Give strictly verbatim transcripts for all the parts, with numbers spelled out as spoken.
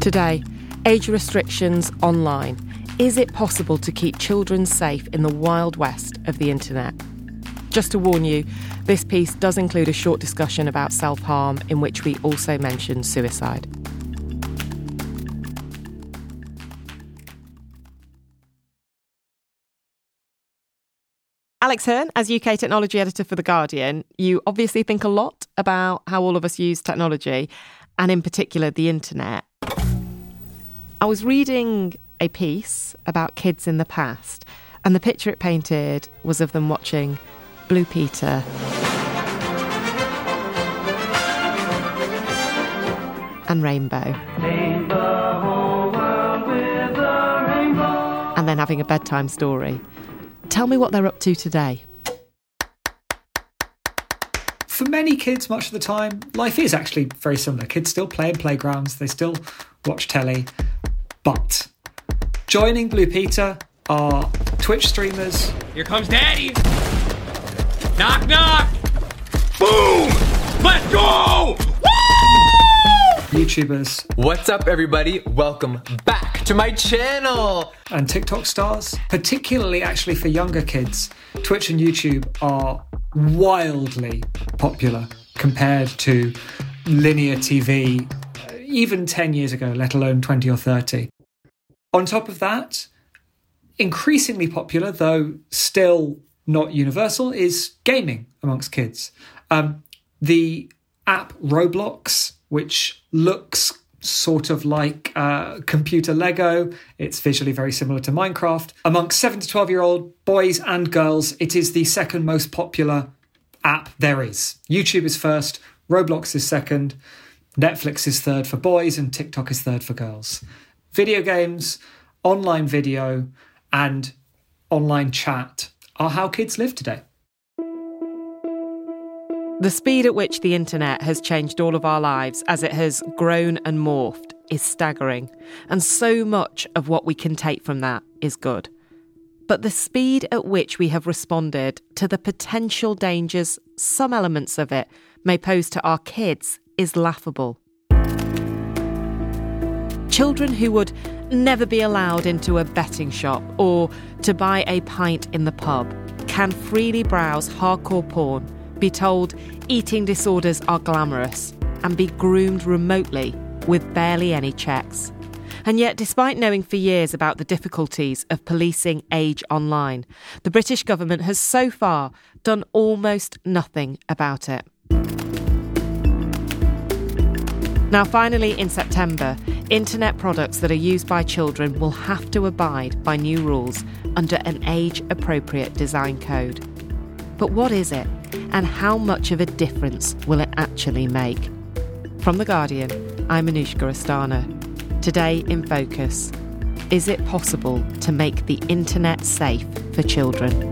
Today, age restrictions online. Is it possible to keep children safe in the wild west of the internet? Just to warn you, this piece does include a short discussion about self-harm in which we also mention suicide. Alex Hearn, as U K technology editor for The Guardian, you obviously think a lot about how all of us use technology, and in particular the internet. I was reading a piece about kids in the past, and the picture it painted was of them watching Blue Peter and Rainbow. Rainbow, world with a rainbow. And then having a bedtime story. Tell me what they're up to today. For many kids, much of the time, life is actually very similar. Kids still play in playgrounds, they still watch telly. But joining Blue Peter are Twitch streamers. Here comes Daddy! Knock, knock! Boom! Let's go! Woo! YouTubers. What's up, everybody? Welcome back to my channel! And TikTok stars, particularly actually for younger kids. Twitch and YouTube are wildly popular compared to linear T V even ten years ago, let alone twenty or thirty. On top of that, increasingly popular, though still not universal, is gaming amongst kids. Um, the app Roblox, which looks sort of like uh, computer Lego, it's visually very similar to Minecraft. Amongst seven to twelve-year-old boys and girls, it is the second most popular app there is. YouTube is first, Roblox is second, Netflix is third for boys, and TikTok is third for girls. Video games, online video, and online chat are how kids live today. The speed at which the internet has changed all of our lives as it has grown and morphed is staggering, and so much of what we can take from that is good. But the speed at which we have responded to the potential dangers some elements of it may pose to our kids is laughable. Children who would never be allowed into a betting shop or to buy a pint in the pub can freely browse hardcore porn, be told eating disorders are glamorous, and be groomed remotely with barely any checks. And yet, despite knowing for years about the difficulties of policing age online, the British government has so far done almost nothing about it. Now, finally, in September, internet products that are used by children will have to abide by new rules under an age-appropriate design code. But what is it, and how much of a difference will it actually make? From The Guardian, I'm Anushka Astana. Today in Focus, is it possible to make the internet safe for children?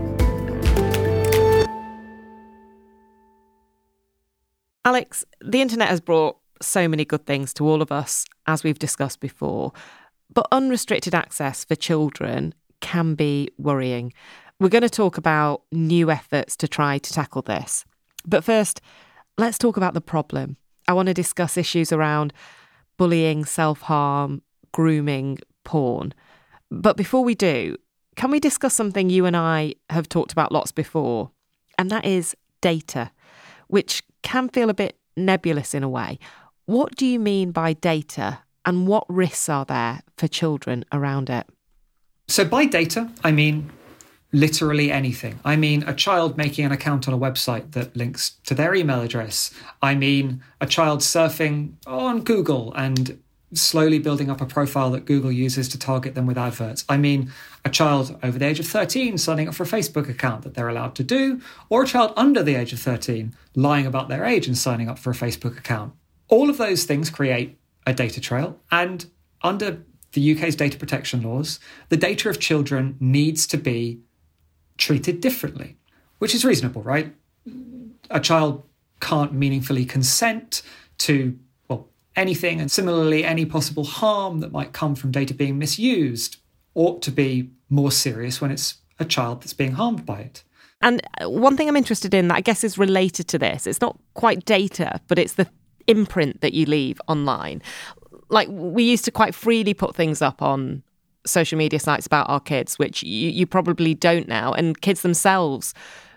Alex, the internet has brought so many good things to all of us, as we've discussed before, but unrestricted access for children can be worrying. We're going to talk about new efforts to try to tackle this. But first, let's talk about the problem. I want to discuss issues around bullying, self-harm, grooming, porn. But before we do, can we discuss something you and I have talked about lots before? And that is data, which can feel a bit nebulous in a way. What do you mean by data, and what risks are there for children around it? So by data, I mean literally anything. I mean a child making an account on a website that links to their email address. I mean a child surfing on Google and slowly building up a profile that Google uses to target them with adverts. I mean a child over the age of thirteen signing up for a Facebook account that they're allowed to do, or a child under the age of thirteen lying about their age and signing up for a Facebook account. All of those things create a data trail, and under the U K's data protection laws, the data of children needs to be treated differently, which is reasonable, right? A child can't meaningfully consent to, well, anything, and similarly, any possible harm that might come from data being misused ought to be more serious when it's a child that's being harmed by it. And one thing I'm interested in that I guess is related to this, it's not quite data, but it's the imprint that you leave online. like we used to quite freely put things up on social media sites about our kids, which you, you probably don't now. And kids themselves,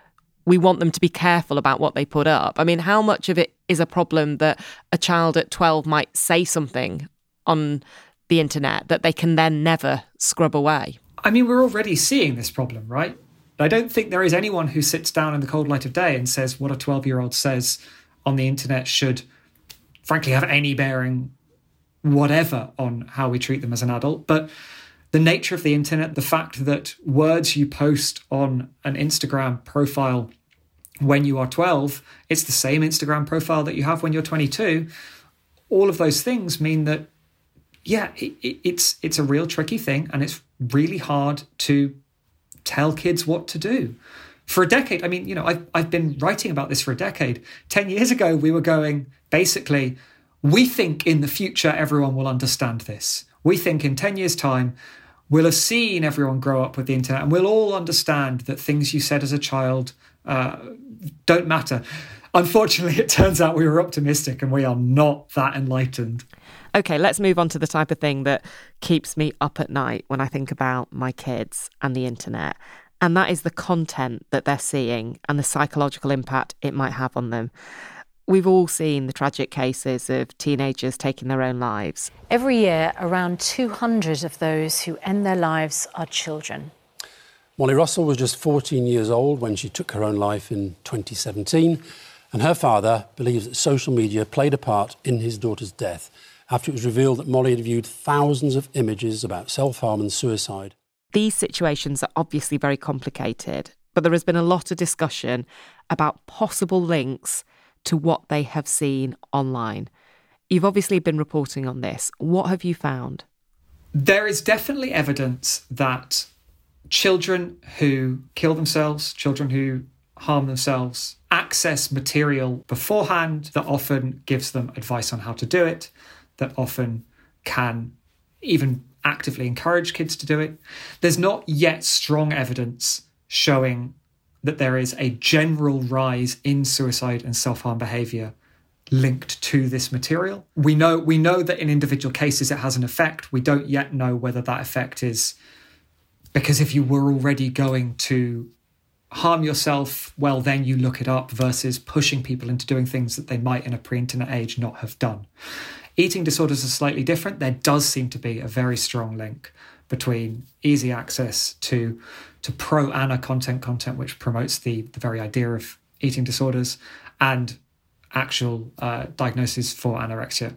we want them to be careful about what they put up. I mean, how much of it is a problem that a child at twelve might say something on the internet that they can then never scrub away? I mean, we're already seeing this problem, right? I don't think there is anyone who sits down in the cold light of day and says what a twelve-year-old says on the internet should, frankly, have any bearing whatever on how we treat them as an adult. But the nature of the internet, the fact that words you post on an Instagram profile when you are twelve, it's the same Instagram profile that you have when you're twenty-two. All of those things mean that, yeah, it, it, it's it's a real tricky thing, and it's really hard to tell kids what to do. For a decade, I mean, you know, I've, I've been writing about this for a decade. Ten years ago, we were going, basically, we think in the future everyone will understand this. We think in ten years' time, we'll have seen everyone grow up with the internet and we'll all understand that things you said as a child uh, don't matter. Unfortunately, it turns out we were optimistic and we are not that enlightened. Okay, let's move on to the type of thing that keeps me up at night when I think about my kids and the internet. And that is the content that they're seeing and the psychological impact it might have on them. We've all seen the tragic cases of teenagers taking their own lives. Every year, around two hundred of those who end their lives are children. Molly Russell was just fourteen years old when she took her own life in twenty seventeen, and her father believes that social media played a part in his daughter's death after it was revealed that Molly had viewed thousands of images about self-harm and suicide. These situations are obviously very complicated, but there has been a lot of discussion about possible links to what they have seen online. You've obviously been reporting on this. What have you found? There is definitely evidence that children who kill themselves, children who harm themselves, access material beforehand that often gives them advice on how to do it, that often can even actively encourage kids to do it. There's not yet strong evidence showing that there is a general rise in suicide and self-harm behaviour linked to this material. We know we know that in individual cases it has an effect. We don't yet know whether that effect is because if you were already going to harm yourself, well, then you look it up, versus pushing people into doing things that they might in a pre-internet age not have done. Eating disorders are slightly different. There does seem to be a very strong link between easy access to to pro-Ana content, content which promotes the, the very idea of eating disorders, and actual uh, diagnosis for anorexia.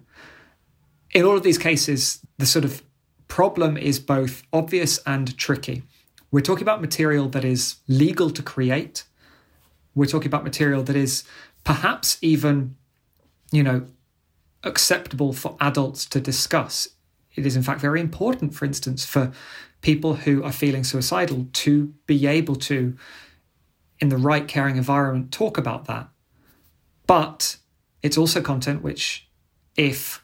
In all of these cases, the sort of problem is both obvious and tricky. We're talking about material that is legal to create. We're talking about material that is perhaps even, you know, acceptable for adults to discuss. It is in fact very important, for instance, for people who are feeling suicidal to be able to, in the right caring environment, talk about that. But it's also content which, if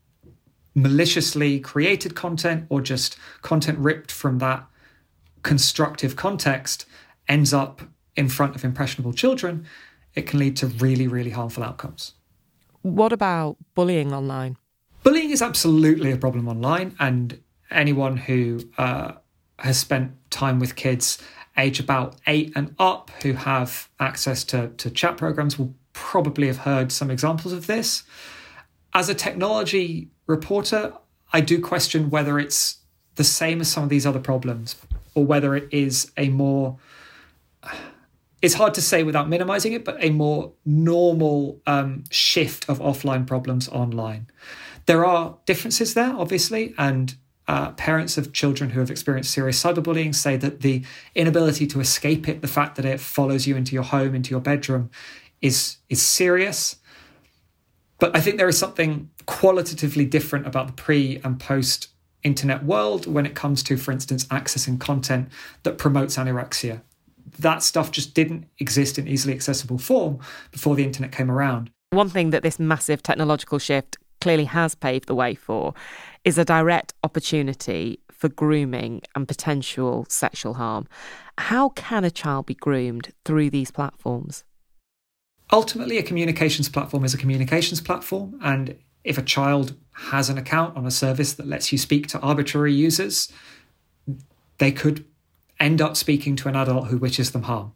maliciously created content or just content ripped from that constructive context, ends up in front of impressionable children, it can lead to really, really harmful outcomes. What about bullying online? Bullying is absolutely a problem online, and anyone who uh, has spent time with kids age about eight and up who have access to, to chat programs will probably have heard some examples of this. As a technology reporter, I do question whether it's the same as some of these other problems, or whether it is a more, it's hard to say without minimizing it, but a more normal um, shift of offline problems online. There are differences there, obviously, and uh, parents of children who have experienced serious cyberbullying say that the inability to escape it, the fact that it follows you into your home, into your bedroom, is is serious. But I think there is something qualitatively different about the pre and post internet world when it comes to, for instance, accessing content that promotes anorexia. That stuff just didn't exist in easily accessible form before the internet came around. One thing that this massive technological shift clearly has paved the way for is a direct opportunity for grooming and potential sexual harm. How can a child be groomed through these platforms? Ultimately, a communications platform is a communications platform, and if a child has an account on a service that lets you speak to arbitrary users, they could end up speaking to an adult who wishes them harm.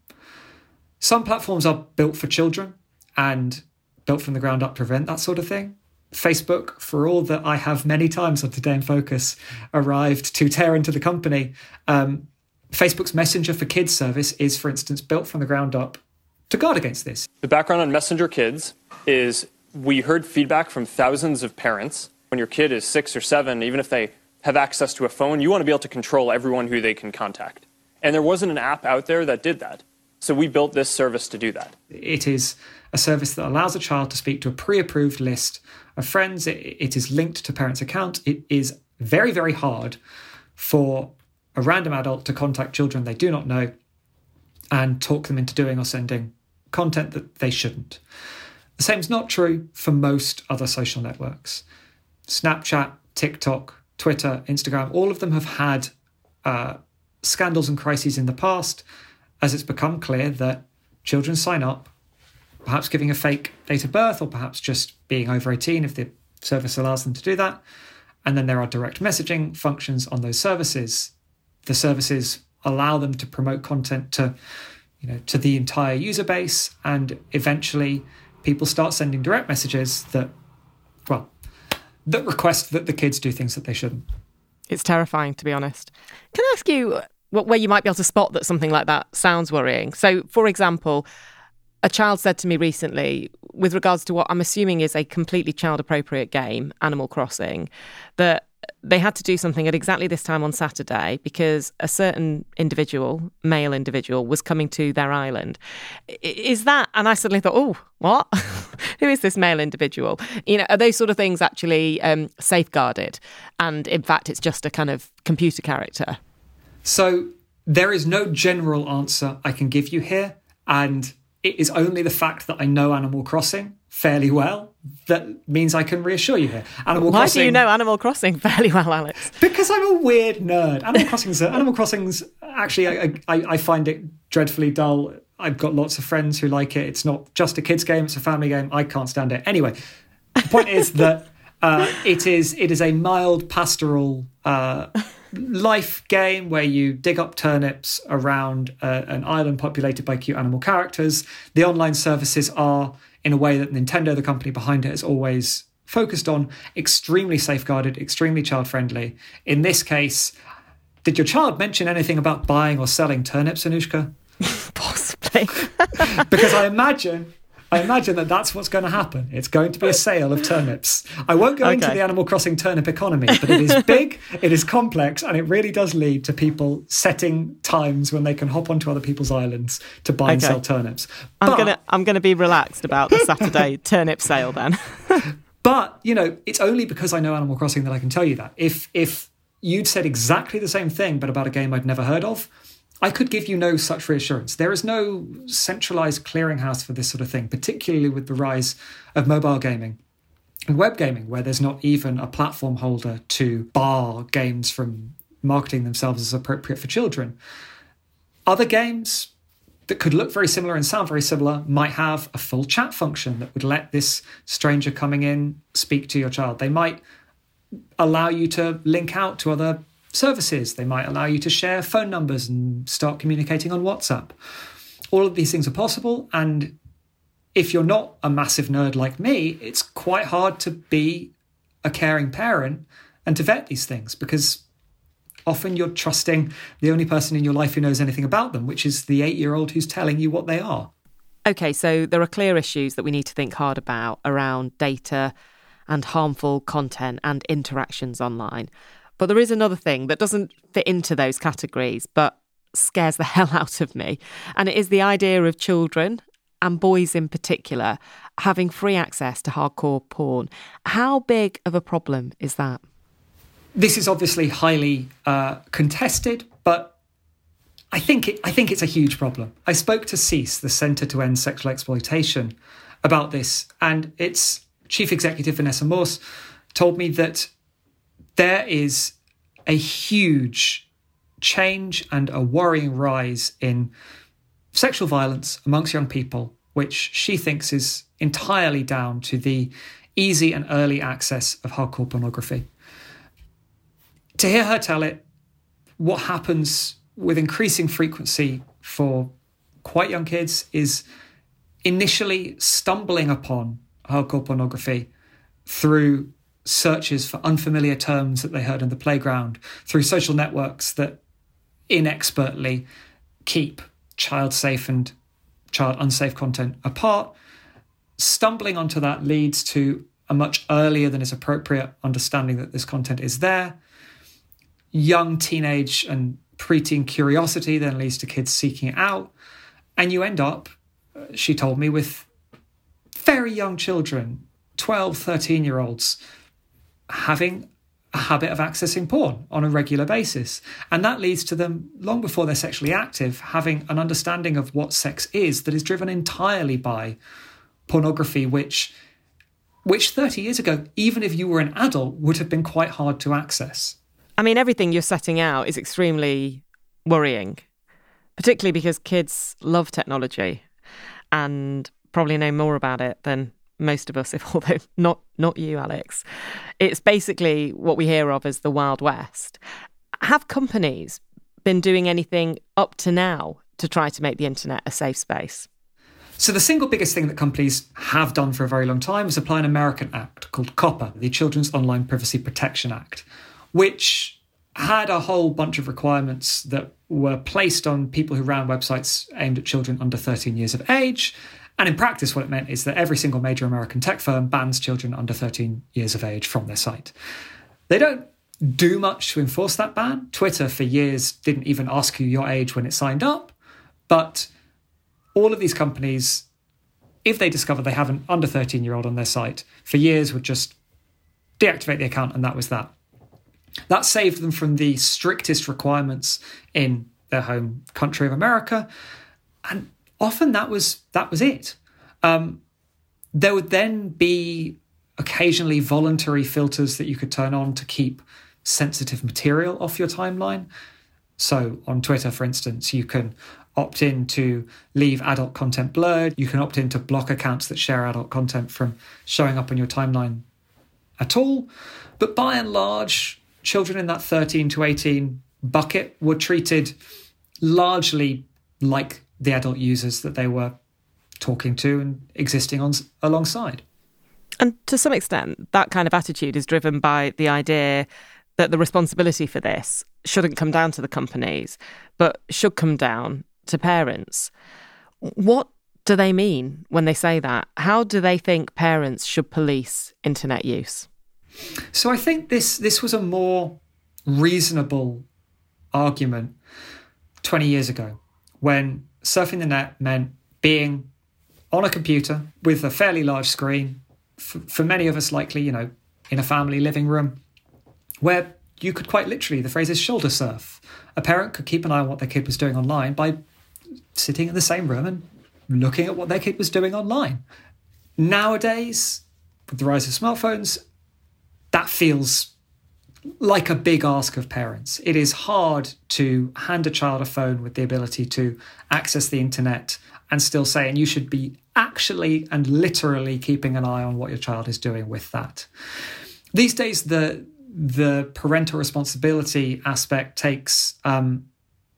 Some platforms are built for children and built from the ground up to prevent that sort of thing. Facebook, for all that I have many times on Today in Focus arrived to tear into the company, um, Facebook's Messenger for Kids service is, for instance, built from the ground up to guard against this. The background on Messenger Kids is we heard feedback from thousands of parents. When your kid is six or seven, even if they have access to a phone, you want to be able to control everyone who they can contact. And there wasn't an app out there that did that. So we built this service to do that. It is a service that allows a child to speak to a pre-approved list of friends. It, it is linked to parents' accounts. It is very, very hard for a random adult to contact children they do not know and talk them into doing or sending content that they shouldn't. The same is not true for most other social networks. Snapchat, TikTok, Twitter, Instagram, all of them have had uh, scandals and crises in the past as it's become clear that children sign up, perhaps giving a fake date of birth or perhaps just being over eighteen if the service allows them to do that. And then there are direct messaging functions on those services. The services allow them to promote content to, you know, to the entire user base, and eventually people start sending direct messages that, well, that request that the kids do things that they shouldn't. It's terrifying, to be honest. Can I ask you what, where you might be able to spot that something like that sounds worrying? So, for example, a child said to me recently, with regards to what I'm assuming is a completely child-appropriate game, Animal Crossing, that they had to do something at exactly this time on Saturday because a certain individual, male individual, was coming to their island. Is that, and I suddenly thought, oh, what? Who is this male individual? You know, are those sort of things actually um, safeguarded? And in fact, it's just a kind of computer character. So there is no general answer I can give you here. And it is only the fact that I know Animal Crossing fairly well that means I can reassure you here. Animal Why Crossing, do you know Animal Crossing fairly well, Alex? Because I'm a weird nerd. Animal Crossing's Animal Crossing's actually I, I I find it dreadfully dull. I've got lots of friends who like it. It's not just a kids game; it's a family game. I can't stand it. Anyway, the point is that uh, it is it is a mild pastoral uh, life game where you dig up turnips around uh, an island populated by cute animal characters. The online services are, in a way that Nintendo, the company behind it, has always focused on, extremely safeguarded, extremely child-friendly. In this case, did your child mention anything about buying or selling turnips, Anushka? Possibly. Because I imagine... I imagine that that's what's going to happen. It's going to be a sale of turnips. I won't go okay. into the Animal Crossing turnip economy, but it is big, it is complex, and it really does lead to people setting times when they can hop onto other people's islands to buy okay. and sell turnips. I'm but, gonna I'm gonna be relaxed about the Saturday turnip sale then. But, you know, it's only because I know Animal Crossing that I can tell you that. If if you'd said exactly the same thing but about a game I'd never heard of, I could give you no such reassurance. There is no centralised clearinghouse for this sort of thing, particularly with the rise of mobile gaming and web gaming, where there's not even a platform holder to bar games from marketing themselves as appropriate for children. Other games that could look very similar and sound very similar might have a full chat function that would let this stranger coming in speak to your child. They might allow you to link out to other services. They might allow you to share phone numbers and start communicating on WhatsApp. All of these things are possible, and if you're not a massive nerd like me, it's quite hard to be a caring parent and to vet these things, because often you're trusting the only person in your life who knows anything about them, which is the eight-year-old who's telling you what they are. Okay, so there are clear issues that we need to think hard about around data and harmful content and interactions online. But there is another thing that doesn't fit into those categories, but scares the hell out of me. And it is the idea of children, and boys in particular, having free access to hardcore porn. How big of a problem is that? This is obviously highly uh, contested, but I think it, I think it's a huge problem. I spoke to CEASE, the Centre to End Sexual Exploitation, about this, and its chief executive, Vanessa Morse, told me that there is a huge change and a worrying rise in sexual violence amongst young people, which she thinks is entirely down to the easy and early access of hardcore pornography. To hear her tell it, what happens with increasing frequency for quite young kids is initially stumbling upon hardcore pornography through searches for unfamiliar terms that they heard in the playground, through social networks that inexpertly keep child-safe and child-unsafe content apart. Stumbling onto that leads to a much earlier than is appropriate understanding that this content is there. Young teenage and preteen curiosity then leads to kids seeking it out. And you end up, she told me, with very young children, twelve, thirteen-year-olds, having a habit of accessing porn on a regular basis. And that leads to them, long before they're sexually active, having an understanding of what sex is that is driven entirely by pornography, which, which thirty years ago, even if you were an adult, would have been quite hard to access. I mean, everything you're setting out is extremely worrying, particularly because kids love technology and probably know more about it than most of us, if although not not you, Alex. It's basically what we hear of as the Wild West. Have companies been doing anything up to now to try to make the internet a safe space? So the single biggest thing that companies have done for a very long time is apply an American act called COPPA, the Children's Online Privacy Protection Act, which had a whole bunch of requirements that were placed on people who ran websites aimed at children under thirteen years of age. And in practice, what it meant is that every single major American tech firm bans children under thirteen years of age from their site. They don't do much to enforce that ban. Twitter, for years, didn't even ask you your age when it signed up. But all of these companies, if they discover they have an under thirteen-year-old on their site, for years would just deactivate the account, and that was that. That saved them from the strictest requirements in their home country of America. And often that was that was it. Um, there would then be occasionally voluntary filters that you could turn on to keep sensitive material off your timeline. So on Twitter, for instance, you can opt in to leave adult content blurred. You can opt in to block accounts that share adult content from showing up on your timeline at all. But by and large, children in that thirteen to eighteen bucket were treated largely like the adult users that they were talking to and existing on alongside. And to some extent, that kind of attitude is driven by the idea that the responsibility for this shouldn't come down to the companies, but should come down to parents. What do they mean when they say that? How do they think parents should police internet use? So I think this this was a more reasonable argument twenty years ago, when surfing the net meant being on a computer with a fairly large screen, for, for many of us likely, you know, in a family living room, where you could quite literally, the phrase is shoulder surf. A parent could keep an eye on what their kid was doing online by sitting in the same room and looking at what their kid was doing online. Nowadays, with the rise of smartphones, that feels like a big ask of parents. It is hard to hand a child a phone with the ability to access the internet and still say, and you should be actually and literally keeping an eye on what your child is doing with that. These days, the the parental responsibility aspect takes um,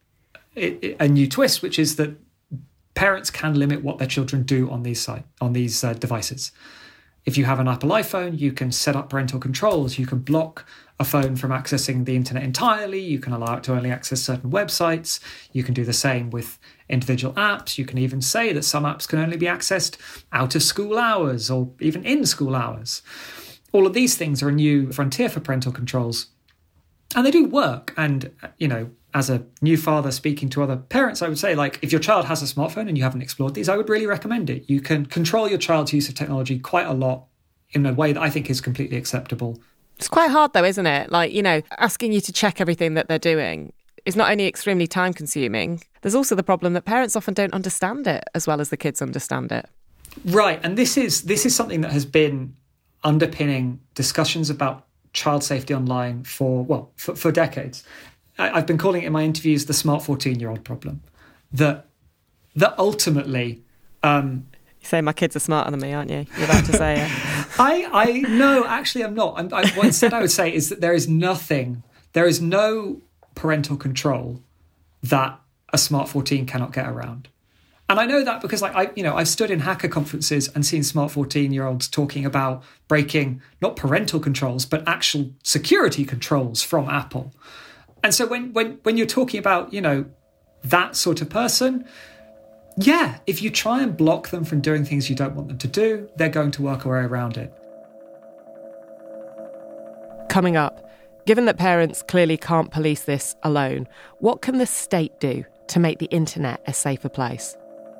it, it, a new twist, which is that parents can limit what their children do on these site, on these uh, devices. If you have an Apple iPhone, you can set up parental controls. You can block a phone from accessing the internet entirely. You can allow it to only access certain websites. You can do the same with individual apps. You can even say that some apps can only be accessed out of school hours or even in school hours. All of these things are a new frontier for parental controls. And they do work. And, you know, as a new father speaking to other parents, I would say, like, if your child has a smartphone and you haven't explored these, I would really recommend it. You can control your child's use of technology quite a lot in a way that I think is completely acceptable. It's quite hard, though, isn't it? Like, you know, asking you to check everything that they're doing is not only extremely time consuming, there's also the problem that parents often don't understand it as well as the kids understand it. Right. And this is this is something that has been underpinning discussions about child safety online for, well, for, for decades. I, I've been calling it in my interviews the smart fourteen-year-old problem. That, that ultimately, um, You say my kids are smarter than me, aren't you? You're about to say it. I, I, no, actually I'm not. I'm, I, what instead I would say is that there is nothing, there is no parental control that a Smart fourteen cannot get around. And I know that because, like, I, you know, I've stood in hacker conferences and seen Smart fourteen-year-olds talking about breaking not parental controls, but actual security controls from Apple. And so when when when you're talking about, you know, that sort of person, yeah, if you try and block them from doing things you don't want them to do, they're going to work a way around it. Coming up, given that parents clearly can't police this alone, what can the state do to make the internet a safer place?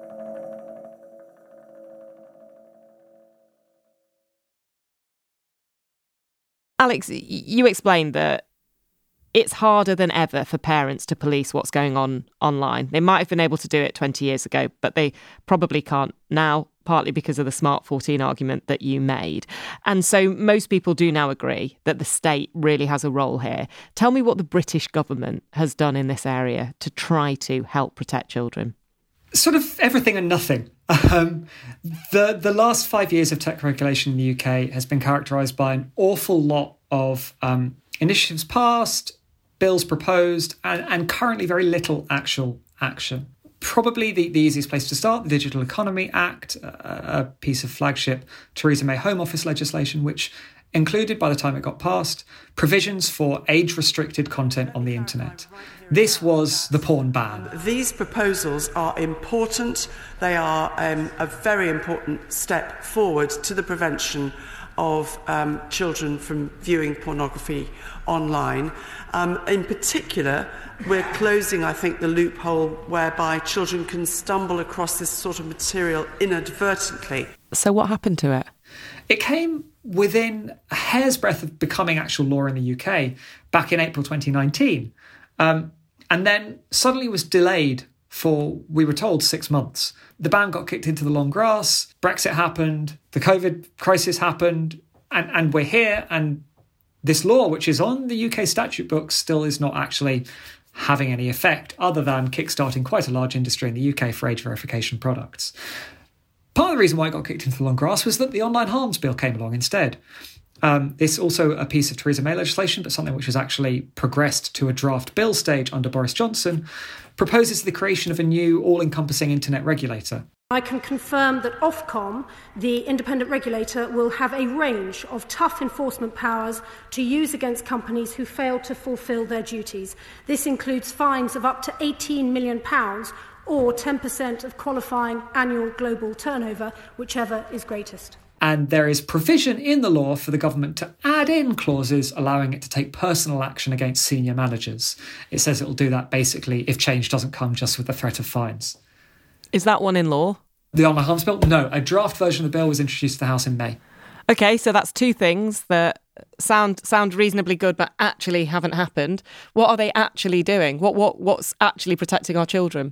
Alex, you explained that it's harder than ever for parents to police what's going on online. They might have been able to do it twenty years ago, but they probably can't now, partly because of the Smart fourteen argument that you made. And so most people do now agree that the state really has a role here. Tell me what the British government has done in this area to try to help protect children. Sort of everything and nothing. Um, the the last five years of tech regulation in the U K has been characterised by an awful lot of um, initiatives passed, bills proposed, and, and currently very little actual action. Probably the, the easiest place to start, the Digital Economy Act, a, a piece of flagship Theresa May Home Office legislation, which included, by the time it got passed, provisions for age-restricted content on the internet. This was the porn ban. These proposals are important. They are um, a very important step forward to the prevention of um, children from viewing pornography online. Um, in particular, we're closing, I think, the loophole whereby children can stumble across this sort of material inadvertently. So what happened to it? It came within a hair's breadth of becoming actual law in the U K back in April twenty nineteen. Um, and then suddenly was delayed for, we were told, six months. The ban got kicked into the long grass, Brexit happened, the COVID crisis happened, and, and we're here, and this law, which is on the U K statute books, still is not actually having any effect other than kickstarting quite a large industry in the U K for age verification products. Part of the reason why it got kicked into the long grass was that the Online Harms Bill came along instead. Um, it's also a piece of Theresa May legislation, but something which has actually progressed to a draft bill stage under Boris Johnson, proposes the creation of a new all-encompassing internet regulator. I can confirm that Ofcom, the independent regulator, will have a range of tough enforcement powers to use against companies who fail to fulfil their duties. This includes fines of up to eighteen million pounds or ten percent of qualifying annual global turnover, whichever is greatest. And there is provision in the law for the government to add in clauses allowing it to take personal action against senior managers. It says it will do that basically if change doesn't come just with the threat of fines. Is that one in law? The Online Harms Bill? No, a draft version of the bill was introduced to the House in May. OK, so that's two things that sound sound reasonably good but actually haven't happened. What are they actually doing? What what What's actually protecting our children?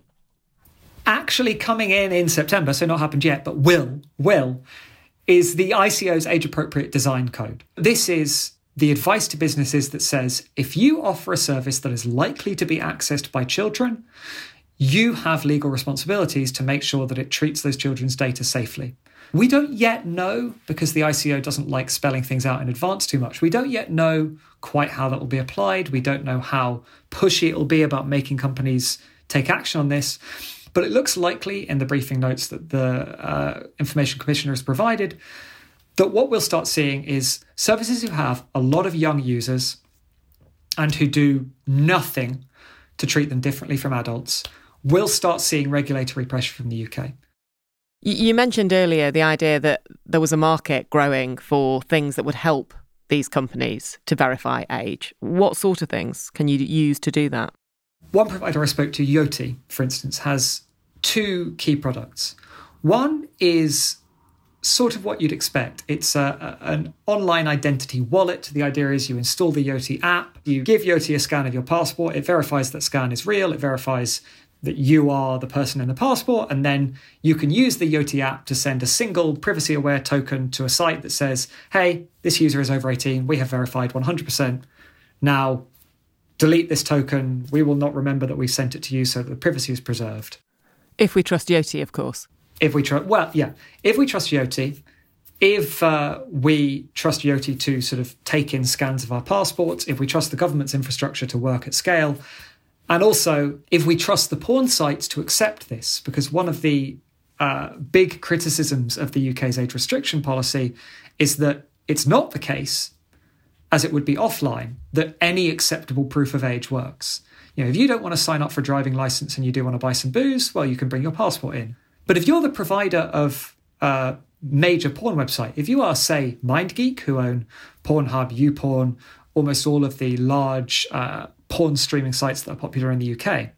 Actually coming in in September, so not happened yet, but will, will, is the I C O's Age-Appropriate Design Code. This is the advice to businesses that says, if you offer a service that is likely to be accessed by children, you have legal responsibilities to make sure that it treats those children's data safely. We don't yet know, because the I C O doesn't like spelling things out in advance too much, we don't yet know quite how that will be applied. We don't know how pushy it will be about making companies take action on this. But it looks likely in the briefing notes that the uh, Information Commissioner has provided that what we'll start seeing is services who have a lot of young users and who do nothing to treat them differently from adults will start seeing regulatory pressure from the U K. You mentioned earlier the idea that there was a market growing for things that would help these companies to verify age. What sort of things can you use to do that? One provider I spoke to, Yoti, for instance, has two key products. One is sort of what you'd expect. It's a, a, an online identity wallet. The idea is you install the Yoti app, you give Yoti a scan of your passport, it verifies that scan is real, it verifies that you are the person in the passport, and then you can use the Yoti app to send a single privacy-aware token to a site that says, hey, this user is over eighteen, we have verified one hundred percent. Now, delete this token, we will not remember that we sent it to you so that the privacy is preserved. If we trust Yoti, of course. if we trust, well, yeah, if we trust Yoti, if uh, we trust Yoti to sort of take in scans of our passports, if we trust the government's infrastructure to work at scale, and also if we trust the porn sites to accept this, because one of the uh, big criticisms of the U K's age restriction policy is that it's not the case, as it would be offline, that any acceptable proof of age works. You know, if you don't want to sign up for a driving licence and you do want to buy some booze, well, you can bring your passport in. But if you're the provider of a major porn website, if you are, say, MindGeek, who own Pornhub, YouPorn, almost all of the large uh, porn streaming sites that are popular in the U K,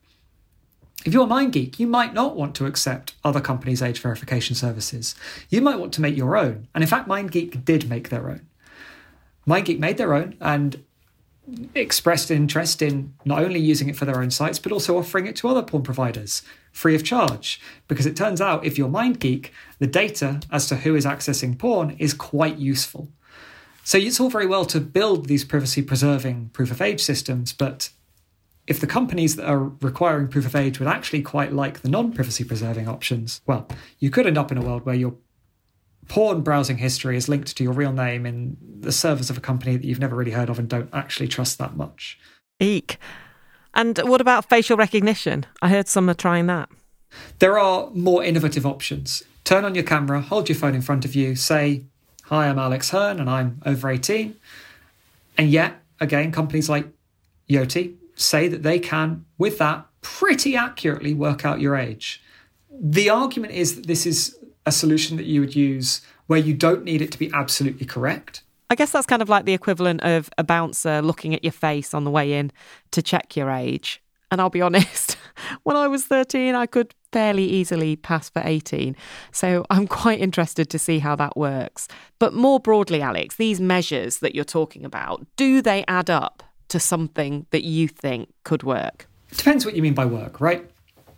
if you're MindGeek, you might not want to accept other companies' age verification services. You might want to make your own. And in fact, MindGeek did make their own. MindGeek made their own and expressed interest in not only using it for their own sites, but also offering it to other porn providers free of charge. Because it turns out if you're MindGeek, the data as to who is accessing porn is quite useful. So it's all very well to build these privacy-preserving proof-of-age systems, but if the companies that are requiring proof of age would actually quite like the non-privacy-preserving options, well, you could end up in a world where your porn browsing history is linked to your real name in the servers of a company that you've never really heard of and don't actually trust that much. Eek. And what about facial recognition? I heard some are trying that. There are more innovative options. Turn on your camera, hold your phone in front of you, say, "Hi, I'm Alex Hearn and I'm over eighteen." And yet, again, companies like Yoti say that they can, with that, pretty accurately work out your age. The argument is that this is a solution that you would use where you don't need it to be absolutely correct. I guess that's kind of like the equivalent of a bouncer looking at your face on the way in to check your age. And I'll be honest, when I was thirteen, I could fairly easily pass for eighteen. So I'm quite interested to see how that works. But more broadly, Alex, these measures that you're talking about, do they add up to something that you think could work? It depends what you mean by work, right?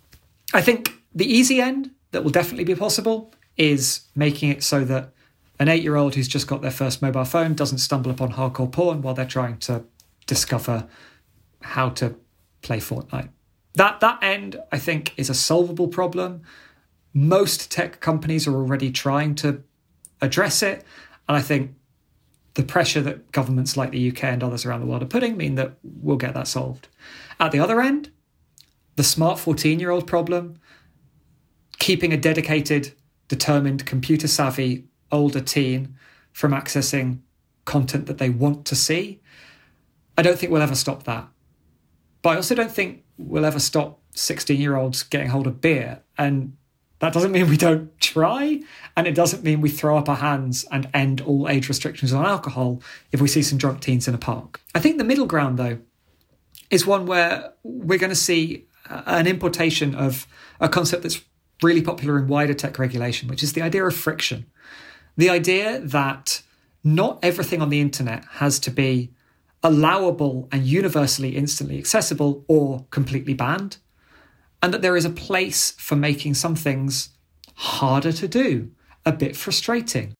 I think the easy end that will definitely be possible is making it so that an eight-year-old who's just got their first mobile phone doesn't stumble upon hardcore porn while they're trying to discover how to play Fortnite. That that end, I think, is a solvable problem. Most tech companies are already trying to address it, and I think the pressure that governments like the U K and others around the world are putting mean that we'll get that solved. At the other end, the smart fourteen-year-old problem, keeping a dedicated, determined, computer-savvy older teen from accessing content that they want to see, I don't think we'll ever stop that. But I also don't think we'll ever stop sixteen-year-olds getting hold of beer. And that doesn't mean we don't try, and it doesn't mean we throw up our hands and end all age restrictions on alcohol if we see some drunk teens in a park. I think the middle ground, though, is one where we're going to see an importation of a concept that's really popular in wider tech regulation, which is the idea of friction. The idea that not everything on the internet has to be allowable and universally instantly accessible or completely banned, and that there is a place for making some things harder to do, a bit frustrating.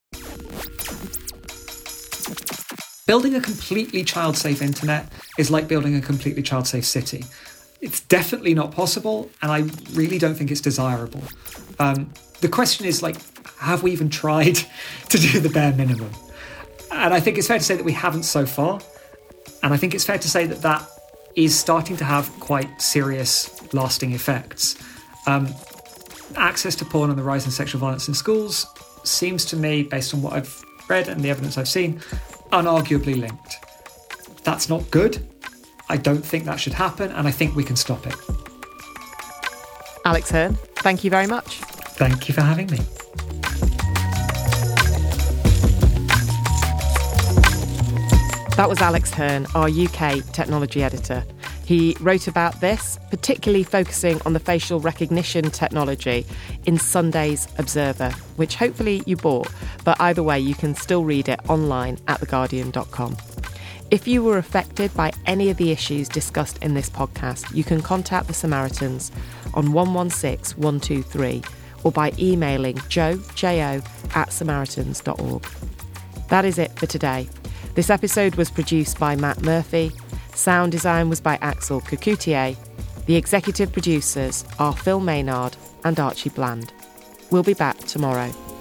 Building a completely child-safe internet is like building a completely child-safe city. It's definitely not possible, and I really don't think it's desirable. Um, the question is, like, have we even tried to do the bare minimum? And I think it's fair to say that we haven't so far. And I think it's fair to say that that is starting to have quite serious, lasting effects. Um, access to porn and the rise in sexual violence in schools seems to me, based on what I've read and the evidence I've seen, unarguably linked. That's not good. I don't think that should happen, and I think we can stop it. Alex Hearn, thank you very much. Thank you for having me. That was Alex Hearn, our U K technology editor. He wrote about this, particularly focusing on the facial recognition technology in Sunday's Observer, which hopefully you bought, but either way you can still read it online at the guardian dot com. If you were affected by any of the issues discussed in this podcast, you can contact the Samaritans on one one six one two three or by emailing joe, J O, at samaritans dot org. That is it for today. This episode was produced by Matt Murphy. Sound design was by Axel Kukoutier. The executive producers are Phil Maynard and Archie Bland. We'll be back tomorrow.